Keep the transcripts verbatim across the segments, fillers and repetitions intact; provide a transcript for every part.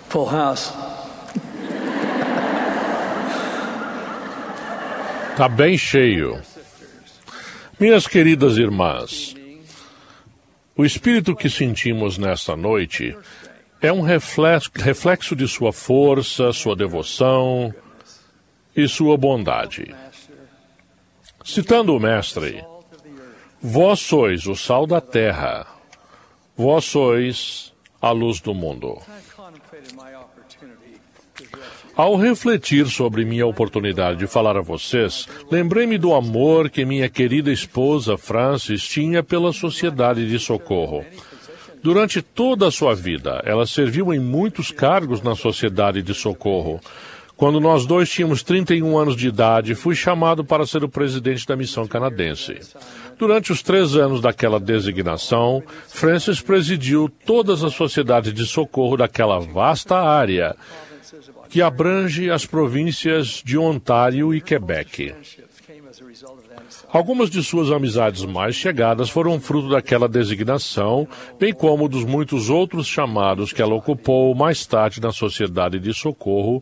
Full house. Está bem cheio. Minhas queridas irmãs, o espírito que sentimos nesta noite é um reflexo, reflexo de sua força, sua devoção e sua bondade. Citando o Mestre, vós sois o sal da terra, vós sois a luz do mundo. Ao refletir sobre minha oportunidade de falar a vocês, lembrei-me do amor que minha querida esposa Frances tinha pela Sociedade de Socorro. Durante toda a sua vida, ela serviu em muitos cargos na Sociedade de Socorro. Quando nós dois tínhamos trinta e um anos de idade, fui chamado para ser o presidente da missão canadense. Durante os três anos daquela designação, Frances presidiu todas as sociedades de socorro daquela vasta área, que abrange as províncias de Ontário e Quebec. Algumas de suas amizades mais chegadas foram fruto daquela designação, bem como dos muitos outros chamados que ela ocupou mais tarde na Sociedade de Socorro,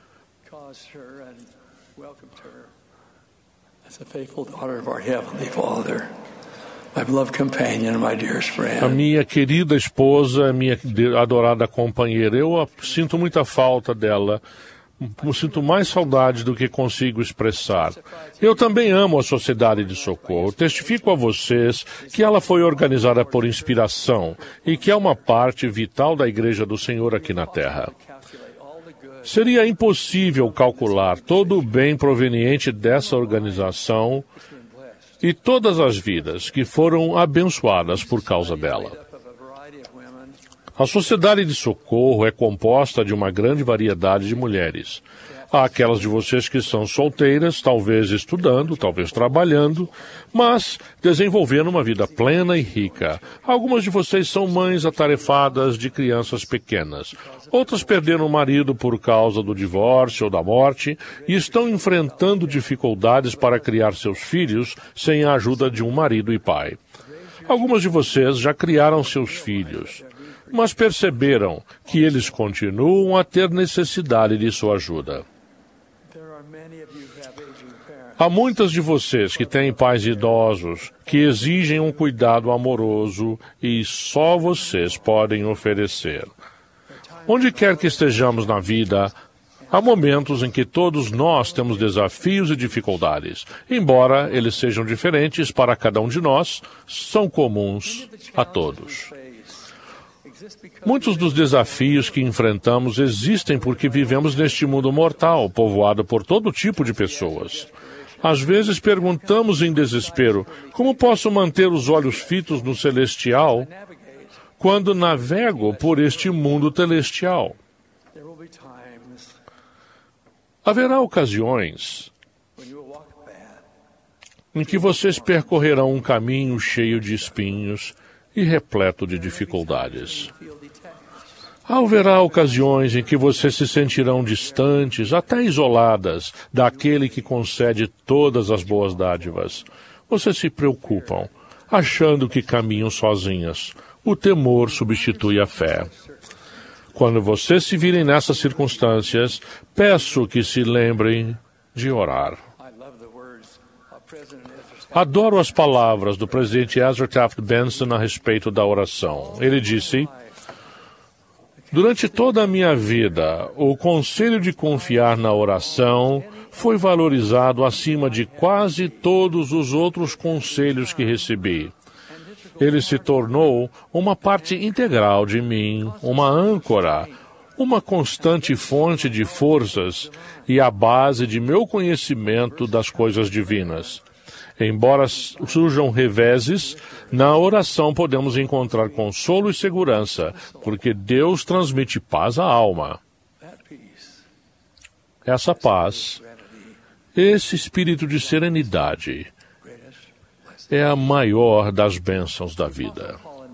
a minha querida esposa, minha adorada companheira. Eu sinto muita falta dela, eu sinto mais saudade do que consigo expressar. Eu também amo a Sociedade de Socorro. Testifico a vocês que ela foi organizada por inspiração e que é uma parte vital da Igreja do Senhor aqui na Terra. Seria impossível calcular todo o bem proveniente dessa organização e todas as vidas que foram abençoadas por causa dela. A Sociedade de Socorro é composta de uma grande variedade de mulheres. Há aquelas de vocês que são solteiras, talvez estudando, talvez trabalhando, mas desenvolvendo uma vida plena e rica. Algumas de vocês são mães atarefadas de crianças pequenas. Outras perderam o marido por causa do divórcio ou da morte e estão enfrentando dificuldades para criar seus filhos sem a ajuda de um marido e pai. Algumas de vocês já criaram seus filhos, mas perceberam que eles continuam a ter necessidade de sua ajuda. Há muitas de vocês que têm pais idosos que exigem um cuidado amoroso e só vocês podem oferecer. Onde quer que estejamos na vida, há momentos em que todos nós temos desafios e dificuldades. Embora eles sejam diferentes para cada um de nós, são comuns a todos. Muitos dos desafios que enfrentamos existem porque vivemos neste mundo mortal, povoado por todo tipo de pessoas. Às vezes perguntamos em desespero, como posso manter os olhos fitos no celestial quando navego por este mundo celestial? Haverá ocasiões em que vocês percorrerão um caminho cheio de espinhos e repleto de dificuldades. Haverá ocasiões em que vocês se sentirão distantes, até isoladas, daquele que concede todas as boas dádivas. Vocês se preocupam, achando que caminham sozinhas. O temor substitui a fé. Quando vocês se virem nessas circunstâncias, peço que se lembrem de orar. Adoro as palavras do presidente Ezra Taft Benson a respeito da oração. Ele disse: durante toda a minha vida, o conselho de confiar na oração foi valorizado acima de quase todos os outros conselhos que recebi. Ele se tornou uma parte integral de mim, uma âncora, uma constante fonte de forças e a base de meu conhecimento das coisas divinas. Embora surjam reveses, na oração podemos encontrar consolo e segurança, porque Deus transmite paz à alma. Essa paz, esse espírito de serenidade, é a maior das bênçãos da vida.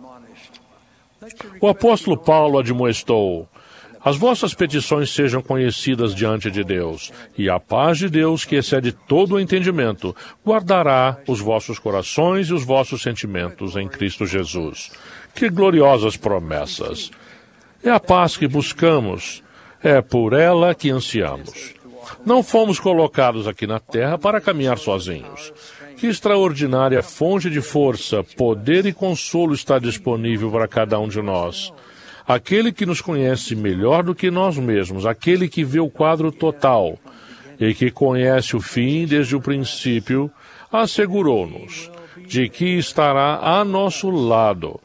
O apóstolo Paulo admoestou: as vossas petições sejam conhecidas diante de Deus, e a paz de Deus, que excede todo o entendimento, guardará os vossos corações e os vossos sentimentos em Cristo Jesus. Que gloriosas promessas! É a paz que buscamos. É por ela que ansiamos. Não fomos colocados aqui na Terra para caminhar sozinhos. Que extraordinária fonte de força, poder e consolo está disponível para cada um de nós. Aquele que nos conhece melhor do que nós mesmos, aquele que vê o quadro total e que conhece o fim desde o princípio, assegurou-nos de que estará a nosso lado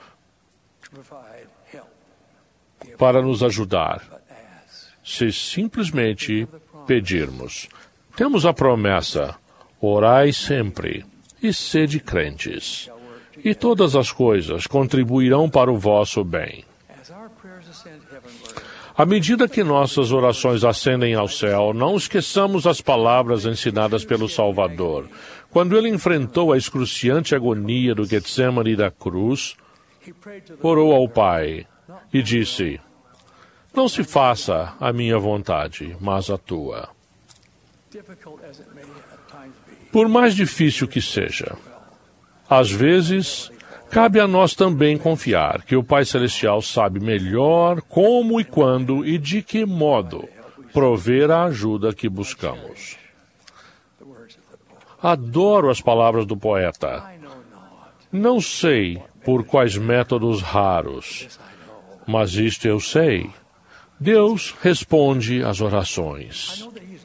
para nos ajudar, se simplesmente pedirmos. Temos a promessa: orai sempre e sede crentes, e todas as coisas contribuirão para o vosso bem. À medida que nossas orações ascendem ao céu, não esqueçamos as palavras ensinadas pelo Salvador. Quando ele enfrentou a excruciante agonia do Getsemane e da cruz, orou ao Pai e disse: não se faça a minha vontade, mas a tua. Por mais difícil que seja, às vezes, cabe a nós também confiar que o Pai Celestial sabe melhor como e quando e de que modo prover a ajuda que buscamos. Adoro as palavras do poeta. Não sei por quais métodos raros, mas isto eu sei. Deus responde às orações.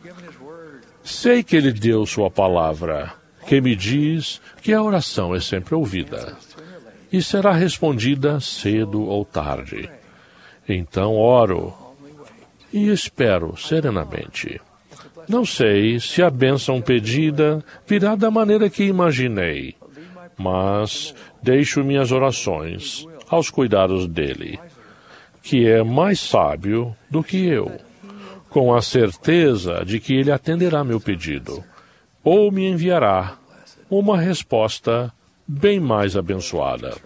Sei que Ele deu sua palavra, que me diz que a oração é sempre ouvida e será respondida cedo ou tarde. Então oro e espero serenamente. Não sei se a bênção pedida virá da maneira que imaginei, mas deixo minhas orações aos cuidados dele, que é mais sábio do que eu, com a certeza de que ele atenderá meu pedido, ou me enviará uma resposta bem mais abençoada.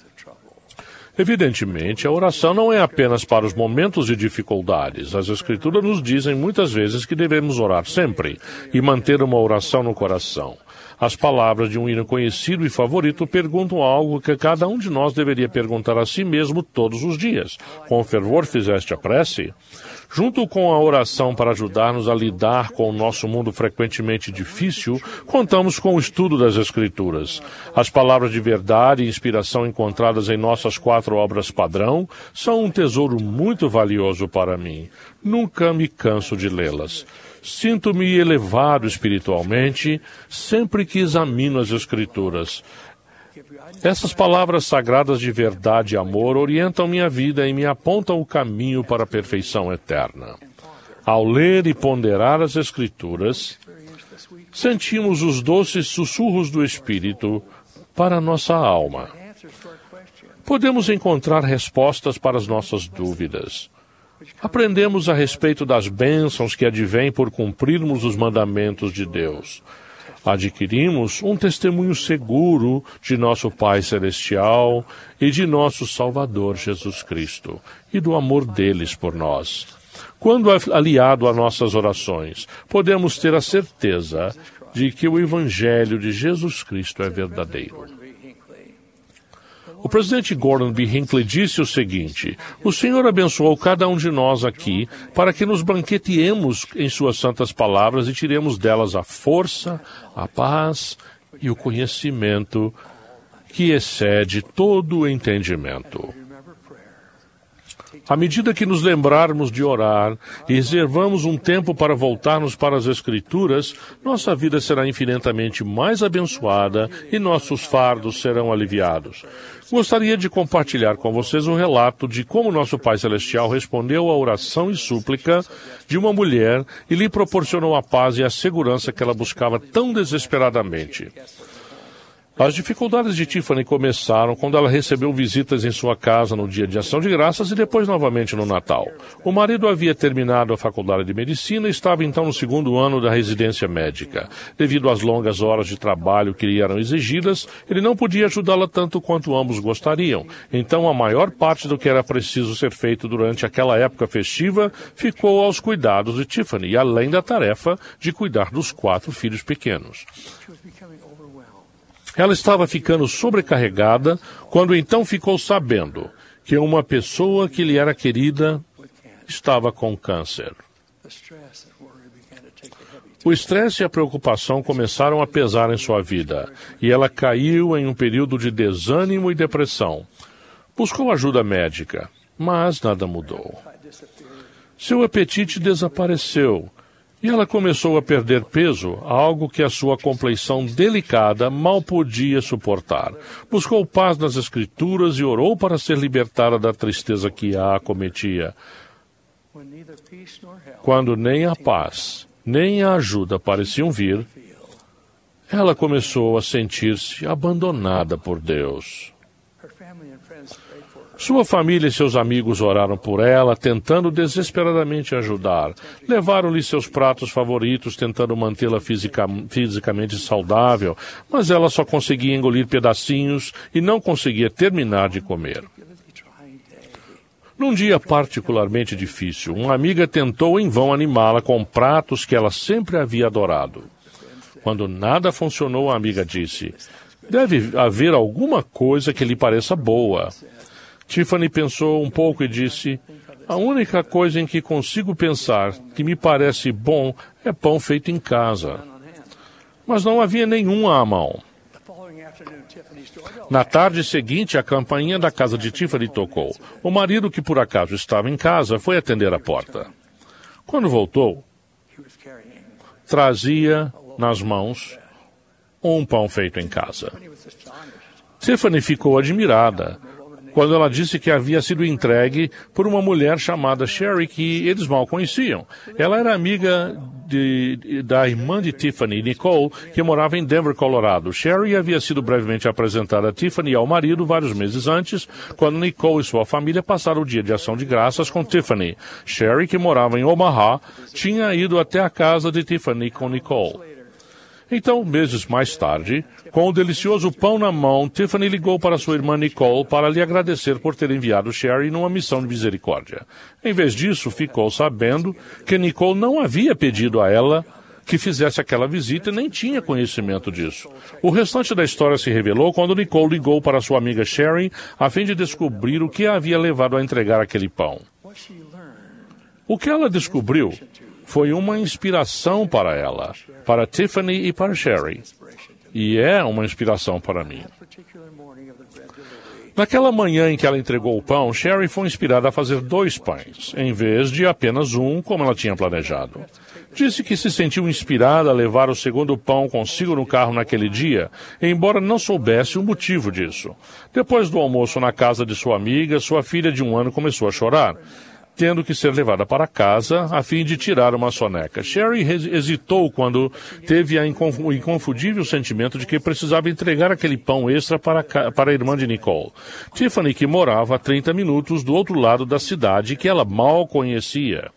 Evidentemente, a oração não é apenas para os momentos de dificuldades. As Escrituras nos dizem muitas vezes que devemos orar sempre e manter uma oração no coração. As palavras de um hino conhecido e favorito perguntam algo que cada um de nós deveria perguntar a si mesmo todos os dias. Com fervor fizeste a prece? Junto com a oração para ajudar-nos a lidar com o nosso mundo frequentemente difícil, contamos com o estudo das Escrituras. As palavras de verdade e inspiração encontradas em nossas quatro obras padrão são um tesouro muito valioso para mim. Nunca me canso de lê-las. Sinto-me elevado espiritualmente sempre que examino as Escrituras. Essas palavras sagradas de verdade e amor orientam minha vida e me apontam o caminho para a perfeição eterna. Ao ler e ponderar as Escrituras, sentimos os doces sussurros do Espírito para a nossa alma. Podemos encontrar respostas para as nossas dúvidas. Aprendemos a respeito das bênçãos que advêm por cumprirmos os mandamentos de Deus. Adquirimos um testemunho seguro de nosso Pai Celestial e de nosso Salvador Jesus Cristo e do amor deles por nós. Quando aliado a nossas orações, podemos ter a certeza de que o Evangelho de Jesus Cristo é verdadeiro. O presidente Gordon B. Hinckley disse o seguinte: o Senhor abençoou cada um de nós aqui para que nos banqueteemos em suas santas palavras e tiremos delas a força, a paz e o conhecimento que excede todo o entendimento. À medida que nos lembrarmos de orar e reservamos um tempo para voltarmos para as Escrituras, nossa vida será infinitamente mais abençoada e nossos fardos serão aliviados. Gostaria de compartilhar com vocês o relato de como nosso Pai Celestial respondeu à oração e súplica de uma mulher e lhe proporcionou a paz e a segurança que ela buscava tão desesperadamente. As dificuldades de Tiffany começaram quando ela recebeu visitas em sua casa no dia de Ação de Graças e depois novamente no Natal. O marido havia terminado a faculdade de medicina e estava então no segundo ano da residência médica. Devido às longas horas de trabalho que lhe eram exigidas, ele não podia ajudá-la tanto quanto ambos gostariam. Então a maior parte do que era preciso ser feito durante aquela época festiva ficou aos cuidados de Tiffany, além da tarefa de cuidar dos quatro filhos pequenos. Ela estava ficando sobrecarregada quando então ficou sabendo que uma pessoa que lhe era querida estava com câncer. O estresse e a preocupação começaram a pesar em sua vida, e ela caiu em um período de desânimo e depressão. Buscou ajuda médica, mas nada mudou. Seu apetite desapareceu, e ela começou a perder peso, algo que a sua compleição delicada mal podia suportar. Buscou paz nas Escrituras e orou para ser libertada da tristeza que a acometia. Quando nem a paz, nem a ajuda pareciam vir, ela começou a sentir-se abandonada por Deus. Sua família e seus amigos oraram por ela, tentando desesperadamente ajudar. Levaram-lhe seus pratos favoritos, tentando mantê-la fisica, fisicamente saudável, mas ela só conseguia engolir pedacinhos e não conseguia terminar de comer. Num dia particularmente difícil, uma amiga tentou em vão animá-la com pratos que ela sempre havia adorado. Quando nada funcionou, a amiga disse: "Deve haver alguma coisa que lhe pareça boa." Tiffany pensou um pouco e disse: "A única coisa em que consigo pensar que me parece bom é pão feito em casa." Mas não havia nenhum à mão. Na tarde seguinte, a campainha da casa de Tiffany tocou. O marido, que por acaso estava em casa, foi atender a porta. Quando voltou, trazia nas mãos um pão feito em casa. Tiffany ficou admirada quando ela disse que havia sido entregue por uma mulher chamada Sherry, que eles mal conheciam. Ela era amiga de, da irmã de Tiffany, Nicole, que morava em Denver, Colorado. Sherry havia sido brevemente apresentada a Tiffany e ao marido vários meses antes, quando Nicole e sua família passaram o dia de ação de graças com Tiffany. Sherry, que morava em Omaha, tinha ido até a casa de Tiffany com Nicole. Então, meses mais tarde, com o delicioso pão na mão, Tiffany ligou para sua irmã Nicole para lhe agradecer por ter enviado Sherry numa missão de misericórdia. Em vez disso, ficou sabendo que Nicole não havia pedido a ela que fizesse aquela visita e nem tinha conhecimento disso. O restante da história se revelou quando Nicole ligou para sua amiga Sherry a fim de descobrir o que a havia levado a entregar aquele pão. O que ela descobriu foi uma inspiração para ela, para Tiffany e para Sherry. E é uma inspiração para mim. Naquela manhã em que ela entregou o pão, Sherry foi inspirada a fazer dois pães, em vez de apenas um, como ela tinha planejado. Disse que se sentiu inspirada a levar o segundo pão consigo no carro naquele dia, embora não soubesse o motivo disso. Depois do almoço na casa de sua amiga, sua filha de um ano começou a chorar, tendo que ser levada para casa a fim de tirar uma soneca. Sherry hesitou quando teve a o inconfundível sentimento de que precisava entregar aquele pão extra para a, para a irmã de Nicole, Tiffany, que morava a trinta minutos do outro lado da cidade que ela mal conhecia.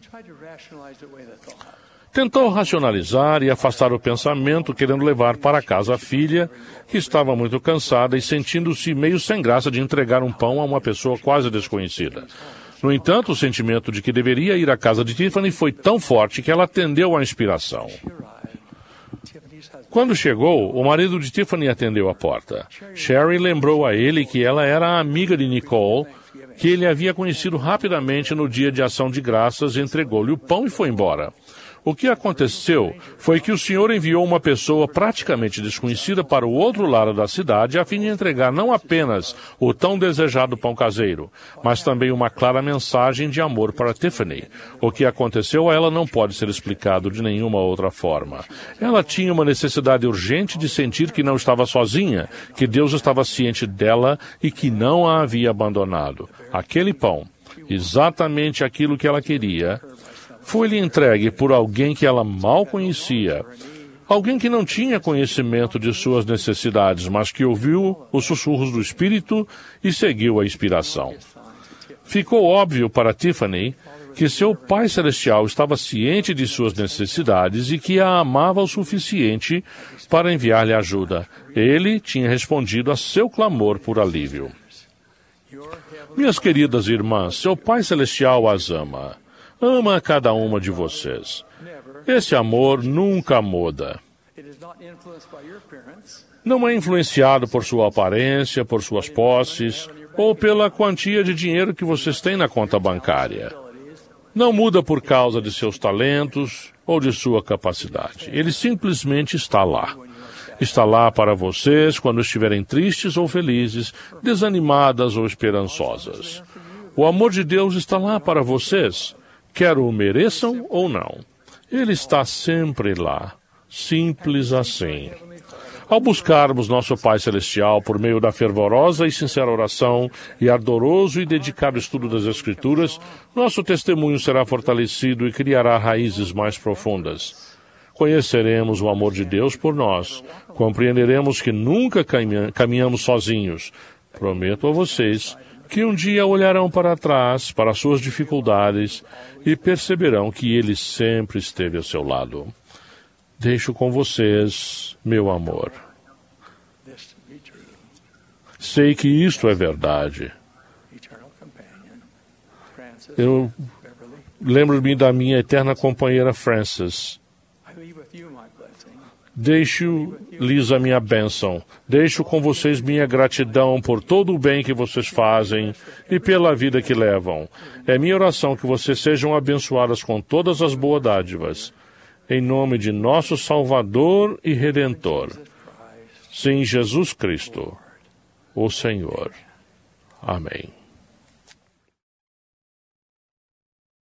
Tentou racionalizar e afastar o pensamento, querendo levar para casa a filha, que estava muito cansada e sentindo-se meio sem graça de entregar um pão a uma pessoa quase desconhecida. No entanto, o sentimento de que deveria ir à casa de Tiffany foi tão forte que ela atendeu à inspiração. Quando chegou, o marido de Tiffany atendeu a porta. Sherry lembrou a ele que ela era a amiga de Nicole, que ele havia conhecido rapidamente no dia de ação de graças, entregou-lhe o pão e foi embora. O que aconteceu foi que o Senhor enviou uma pessoa praticamente desconhecida para o outro lado da cidade a fim de entregar não apenas o tão desejado pão caseiro, mas também uma clara mensagem de amor para Tiffany. O que aconteceu a ela não pode ser explicado de nenhuma outra forma. Ela tinha uma necessidade urgente de sentir que não estava sozinha, que Deus estava ciente dela e que não a havia abandonado. Aquele pão, exatamente aquilo que ela queria, foi-lhe entregue por alguém que ela mal conhecia, alguém que não tinha conhecimento de suas necessidades, mas que ouviu os sussurros do Espírito e seguiu a inspiração. Ficou óbvio para Tiffany que seu Pai Celestial estava ciente de suas necessidades e que a amava o suficiente para enviar-lhe ajuda. Ele tinha respondido a seu clamor por alívio. Minhas queridas irmãs, seu Pai Celestial as ama. Ama a cada uma de vocês. Esse amor nunca muda. Não é influenciado por sua aparência, por suas posses ou pela quantia de dinheiro que vocês têm na conta bancária. Não muda por causa de seus talentos ou de sua capacidade. Ele simplesmente está lá. Está lá para vocês quando estiverem tristes ou felizes, desanimadas ou esperançosas. O amor de Deus está lá para vocês, quer o mereçam ou não. Ele está sempre lá, simples assim. Ao buscarmos nosso Pai Celestial por meio da fervorosa e sincera oração e ardoroso e dedicado estudo das Escrituras, nosso testemunho será fortalecido e criará raízes mais profundas. Conheceremos o amor de Deus por nós, compreenderemos que nunca caminhamos sozinhos. Prometo a vocês que um dia olharão para trás, para suas dificuldades, e perceberão que Ele sempre esteve ao seu lado. Deixo com vocês, meu amor. Sei que isto é verdade. Eu lembro-me da minha eterna companheira Frances. Deixo-lhes a minha bênção. Deixo com vocês minha gratidão por todo o bem que vocês fazem e pela vida que levam. É minha oração que vocês sejam abençoadas com todas as boas dádivas. Em nome de nosso Salvador e Redentor. Sim, Jesus Cristo, o Senhor. Amém.